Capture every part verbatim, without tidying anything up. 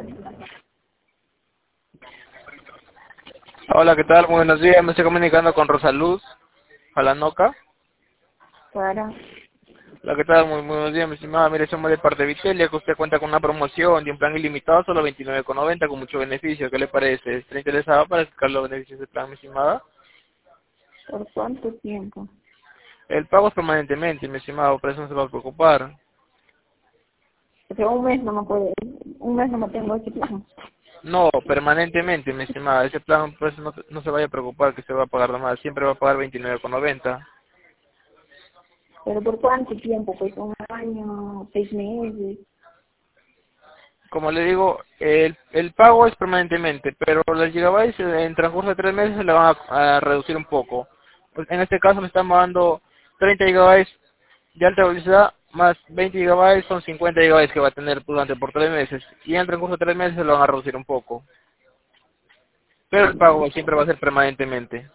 Hola, ¿qué tal? Muy buenos días. Me estoy comunicando con Rosaluz Falanoca. Claro. Hola, ¿qué tal? Muy, muy buenos días, mi estimada. Mire, somos de parte de Vitelia, que usted cuenta con una promoción de un plan ilimitado, solo veintinueve con noventa, con mucho beneficio. ¿Qué le parece? ¿Está interesado para explicar los beneficios del plan, mi estimada? ¿Por cuánto tiempo? El pago es permanentemente, mi estimado, por eso no se va a preocupar. Porque un mes no me puede, un mes no me tengo ese plan. No, permanentemente, mi estimada. Ese plan, pues, no, no se vaya a preocupar que se va a pagar más. Siempre va a pagar veintinueve con noventa. Pero ¿por cuánto tiempo? Pues un año, seis meses. Como le digo, el, el pago es permanentemente, pero los gigabytes eh, en transcurso de tres meses se le van a, a reducir un poco. Pues en este caso me están dando treinta gigabytes de alta velocidad más veinte gigabytes, son cincuenta gigabytes que va a tener durante por tres meses. Y en el transcurso de tres meses se lo van a reducir un poco. Pero el pago siempre va a ser permanentemente.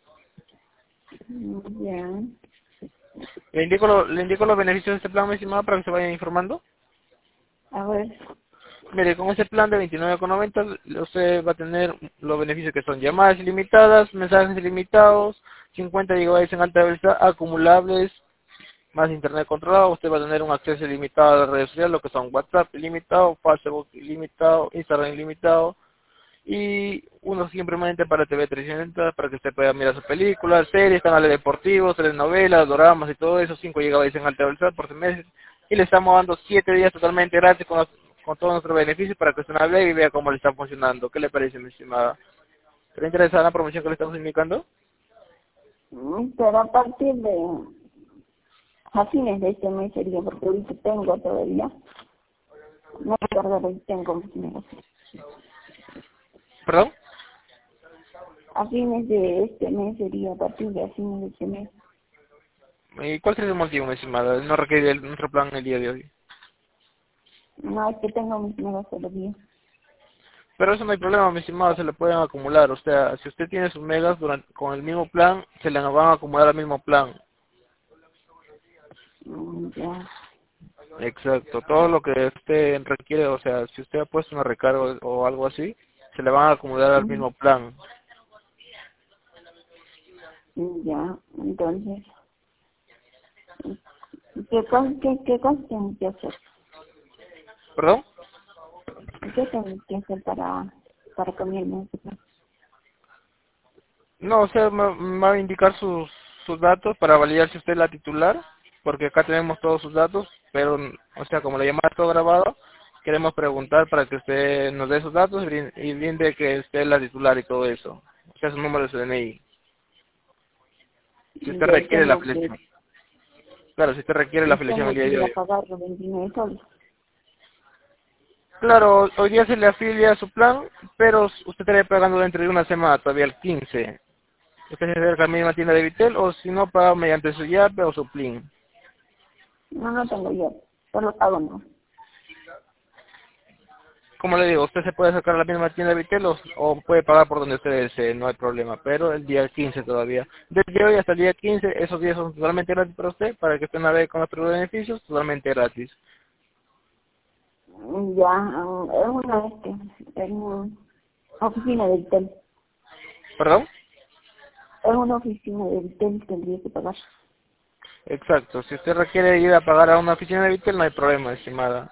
Mm, Ya. Le indico, lo- le indico los beneficios de este plan, mi estimado, para que se vayan informando. A ver. Mire, con ese plan de veintinueve con noventa usted va a tener los beneficios que son llamadas ilimitadas, mensajes ilimitados, cincuenta gigabytes en alta velocidad, acumulables, más internet controlado. Usted va a tener un acceso ilimitado a las redes sociales, lo que son WhatsApp ilimitado, Facebook ilimitado, Instagram ilimitado, y uno siempre permanente para T V trescientos sesenta, para que usted pueda mirar sus películas, series, canales deportivos, telenovelas, doramas y todo eso, cinco gigabytes en alta velocidad por seis meses, y le estamos dando siete días totalmente gratis con, los- con todos nuestros beneficios para que usted navegue y vea cómo le está funcionando. ¿Qué le parece, mi estimada? ¿Está interesada en la promoción que le estamos indicando? Mm, Pero a partir de, a fines de este mes sería, porque ahorita tengo todavía. No recuerdo si tengo mis megas. ¿Perdón? A fines de este mes sería, a partir de a fines de este mes. ¿Y cuál sería el motivo, mi estimada? No requiere el- nuestro plan el día de hoy. No, es que tengo mis megas todavía. Pero eso no hay problema, mi estimado, se le pueden acumular. O sea, si usted tiene sus megas durante, con el mismo plan, se le van a acumular al mismo plan. Mm, Ya. Exacto, todo lo que usted requiere, o sea, si usted ha puesto una recarga o algo así, se le van a acumular al Mm, mismo plan. Ya. Entonces, ¿qué cosa, qué, qué cosa tengo que hacer? ¿Perdón? ¿Qué tengo que hacer para, para cambiarme ese plan? No, o sea, me, me va a indicar sus, sus datos para validar si usted es la titular, porque acá tenemos todos sus datos, pero, o sea, como la llamada está todo grabado, queremos preguntar para que usted nos dé sus datos y brin- y brinde que usted es la titular y todo eso. O sea, su número de su D N I. Si usted Yo requiere la tengo que, afiliación. Claro, si usted requiere la afiliación el tengo día que de ir a hoy. pagar los veintinueve soles. Claro, hoy día se le afilia a su plan, pero usted estaría pagando dentro de una semana, todavía el quince. Usted se acerca a la misma tienda de Vitel, o si no, paga mediante su Yape o su Plin. No, no tengo yo. Solo pago no. Como le digo, usted se puede acercar a la misma tienda de Vitel o, o puede pagar por donde usted desee, no hay problema. Pero el día quince todavía. Desde hoy hasta el día quince, esos días son totalmente gratis para usted, para que usted navegue con nuestros beneficios, totalmente gratis. Ya, mm, es una este, es una oficina del T E L. ¿Perdón? Es una oficina del T E L, tendría que pagar. Exacto. Si usted requiere ir a pagar a una oficina de Vitel, no hay problema, estimada.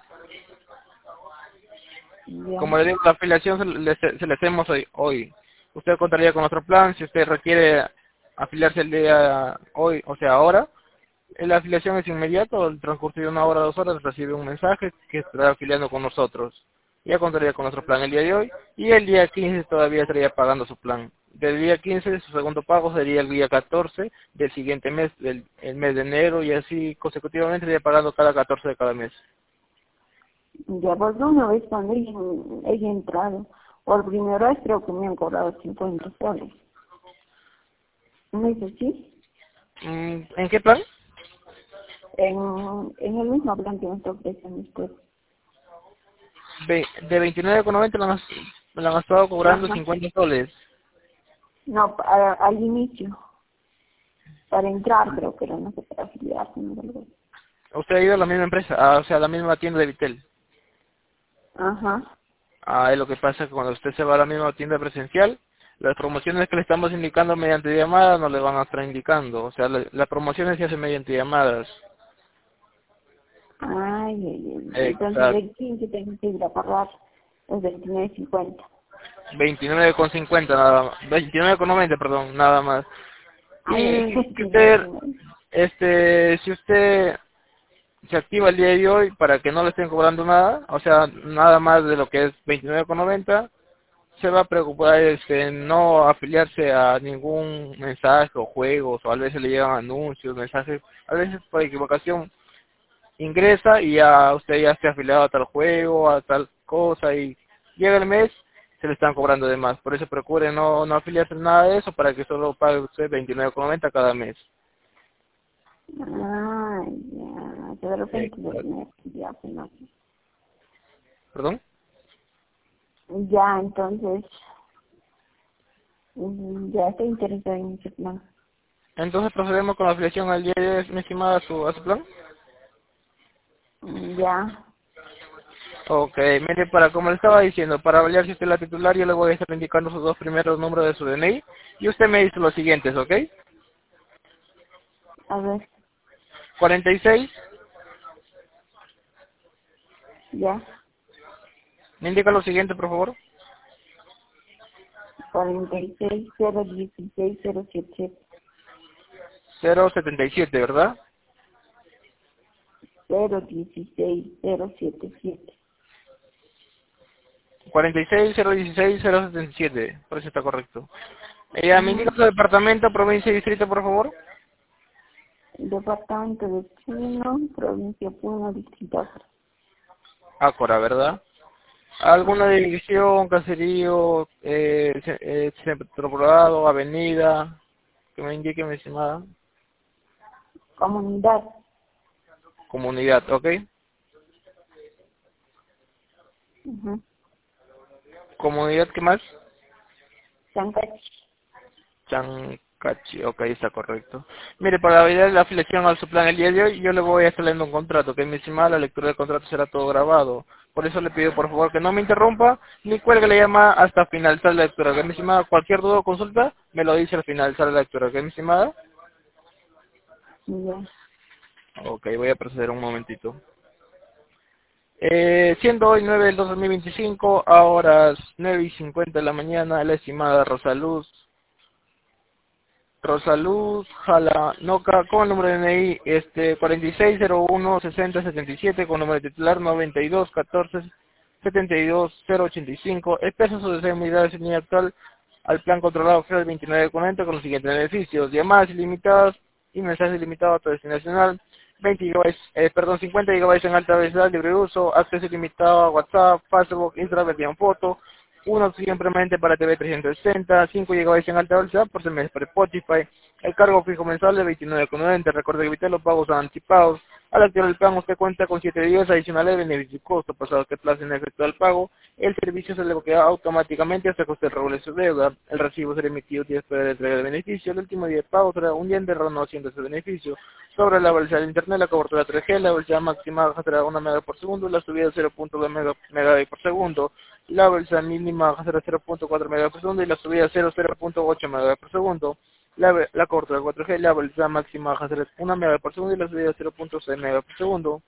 Ya. Como le digo, la afiliación se le, se le hacemos hoy, hoy. Usted contaría con nuestro plan. Si usted requiere afiliarse el día hoy, o sea, ahora, eh, la afiliación es inmediata. Al transcurso de una hora o dos horas recibe un mensaje que estará afiliando con nosotros. Ya contaría con nuestro plan el día de hoy. Y el día quince todavía estaría pagando su plan. Del día quince su segundo pago sería el día catorce del siguiente mes, del el mes de enero, y así consecutivamente estaría pagando cada catorce de cada mes. Ya, porque una vez cuando ella, ella ha entrado, por primera vez creo que me han cobrado cincuenta soles. ¿No es así? Mm, ¿En qué plan? En, en el mismo plan que me está ofreciendo usted. Ve- de veintinueve con noventa me han, me la han estado cobrando Ajá. cincuenta soles. No, para, al inicio. Para entrar creo que era, no sé, para afiliarse, no sé, algo así. Usted ha ido a la misma empresa, ah, o sea, a la misma tienda de Vitel. Ajá. Ah, lo que pasa es que cuando usted se va a la misma tienda presencial, las promociones que le estamos indicando mediante llamadas no le van a estar indicando. O sea, la- las promociones se hacen mediante llamadas. Ay, ay, ay. Entonces Exacto. el quince tengo que ir a pagar los veintinueve cincuenta. veintinueve con cincuenta nada más. veintinueve con noventa, perdón, nada más. Ay, ay, Y si veintinueve, usted, veintinueve. este, si usted se activa el día de hoy para que no le estén cobrando nada, o sea, nada más de lo que es veintinueve con noventa, se va a preocupar este, no afiliarse a ningún mensaje o juegos, o a veces le llegan anuncios, mensajes, a veces por equivocación ingresa y ya usted ya esté afiliado a tal juego, a tal cosa, y llega el mes, se le están cobrando de más. Por eso procure no, no afiliarse en nada de eso para que solo pague usted veintinueve con noventa cada mes. Ah, ya, que de repente Exacto. me ya, pues no. ¿Perdón? Ya, entonces, mm, ya estoy interesada en ese plan. Entonces procedemos con la afiliación al día de hoy, mi estimada, a su, a su plan. Mm, Ya, Ok, mire, para como le estaba diciendo, para validar si usted es la titular, yo le voy a estar indicando sus dos primeros números de su D N I y usted me dice los siguientes, ¿ok? a ver, cuarenta y seis, ya, me indica lo siguiente, por favor. cuarenta y seis, cero dieciséis, cero siete, cero setenta y siete, ¿verdad? cero dieciséis, cero siete siete. cuarenta y seis, cero dieciséis, cero setenta y siete, por eso está correcto. Ella me indica Ajá. su departamento, provincia y distrito, por favor. Departamento de Puno, provincia Puno, distrito Acre. Ácora, ¿verdad? ¿Alguna Ajá. división, caserío, eh, ce- eh, centro poblado, avenida, que me indique, mi estimada? Comunidad. Comunidad, ¿ok? Ajá. Comunidad, ¿qué más? Sancachi. Chancachi, ok, está correcto. Mire, para validar la afiliación al su plan el día de hoy, yo le voy a estar leyendo un contrato, que mi estimada, la lectura del contrato será todo grabado. Por eso le pido, por favor, que no me interrumpa, ni cuelgue la llamada hasta finalizar la lectura. Que mi estimada, cualquier duda o consulta, me lo dice al finalizar la lectura. ¿Ok, mi estimada? Ya. Ok, voy a proceder un momentito. Eh, siendo hoy nueve del dos de dos mil veinticinco, a horas nueve y cincuenta de la mañana, la estimada Rosaluz Rosaluz Jala Noca con el número de D N I este cuarenta y seis cero uno sesenta setenta y siete con número de titular noventa y dos catorce setenta y dos cero ochenta y cinco, expresa su deseo de unidad de línea actual al plan controlado F E D veintinueve cuarenta con los siguientes beneficios: llamadas ilimitadas y mensajes ilimitados a todo destino nacional, veinte gigabytes, eh, perdón, cincuenta gigabytes en alta velocidad libre uso, acceso ilimitado a WhatsApp, Facebook, Instagram, versión foto, uno simplemente para T V trescientos sesenta, cinco gigabytes en alta velocidad por semestre por Spotify, el cargo fijo mensual de veintinueve con noventa, recuerde evitar los pagos anticipados. Al activar el plan usted cuenta con siete días adicionales de beneficio y costo, pasado que place en efecto del pago, el servicio se le bloquea automáticamente hasta que usted regule su deuda, el recibo será emitido días después de la entrega del beneficio, el último día de pago será un día de renovación de ese beneficio. Sobre la velocidad de internet, la cobertura tres G, la velocidad máxima será una mega por segundo, la subida cero punto dos mega, megabits por segundo, la velocidad mínima será cero punto cuatro megabits por segundo y la subida cero punto ocho megabits por segundo. La, ve- la cobertura cuatro G, la velocidad máxima va a ser una megabits por segundo y la subida cero punto seis megabits por segundo.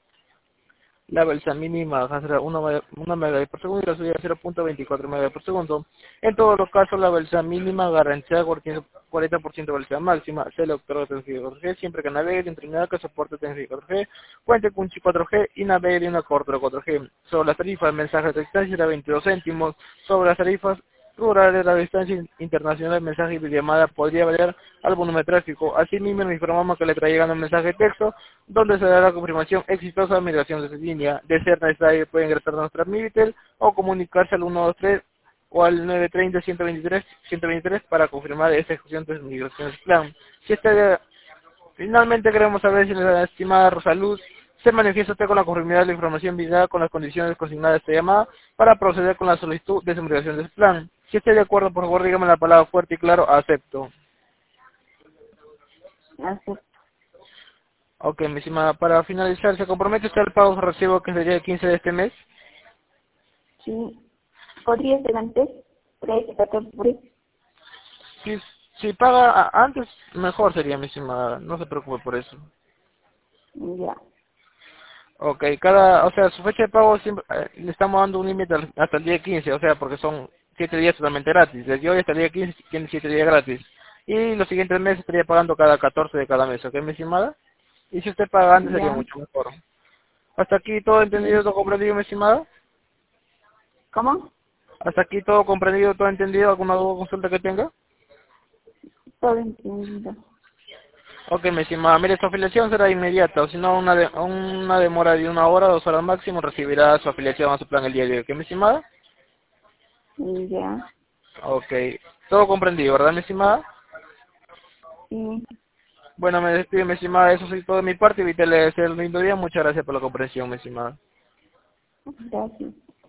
La velocidad mínima va a ser una megabits por segundo y la subida cero punto veinticuatro megabits por segundo. En todos los casos, la velocidad mínima garantizada cuarenta por ciento de velocidad máxima. Se le otorga tecnología cuatro G siempre que navegue en terminal que soporte tecnología cuatro G, cuente con un chip cuatro G y navegue en una cobertura cuatro G. Sobre las tarifas, el mensaje de distancia será veintidós céntimos. Sobre las tarifas rurales, la distancia internacional, mensaje y videollamada podría variar al volumen de tráfico. Asimismo, nos informamos que le está llegando un mensaje de texto donde se dará la confirmación exitosa de migración de su línea. De ser necesario, puede ingresar a nuestra Mivitel o comunicarse al uno dos tres o al nueve treinta ciento veintitrés ciento veintitrés para confirmar esa ejecución de su migración de plan. Si este Finalmente queremos saber si la estimada Rosaluz se manifiesta usted con la conformidad de la información brindada con las condiciones consignadas de esta llamada para proceder con la solicitud de desembregación de su plan. Si esté de acuerdo, por favor, dígame la palabra fuerte y claro, acepto. Acepto. Ok, mi estimada, para finalizar, ¿se compromete usted al pago de recibo que sería el quince de este mes? Sí. ¿Podría ser antes? trece, catorce, por ahí. Si, si paga a- antes, mejor sería, mi estimada. No se preocupe por eso. Ya. Ok, cada, o sea, su fecha de pago siempre, eh, le estamos dando un límite al- hasta el día quince, o sea, porque son siete días totalmente gratis. Desde hoy hasta el día quince tiene siete días gratis. Y los siguientes meses estaría pagando cada catorce de cada mes, ¿ok, mi estimada? Y si usted paga antes sería Ya. mucho mejor. ¿Hasta aquí todo entendido, todo comprendido, mi estimada? ¿Cómo? ¿Hasta aquí todo comprendido, todo entendido? ¿Alguna duda o consulta que tenga? Todo entendido. Ok, mi estimada, mire, su afiliación será inmediata, o si no, una, de, una demora de una hora, dos horas máximo, recibirá su afiliación a su plan el día de hoy. ¿Ok, mi estimada? Ya. Ok, todo comprendido, ¿verdad, mi estimada? Sí. Bueno, me despido, mi estimada, eso es todo de mi parte, evítele hacer un lindo día, muchas gracias por la comprensión, mi estimada. Gracias.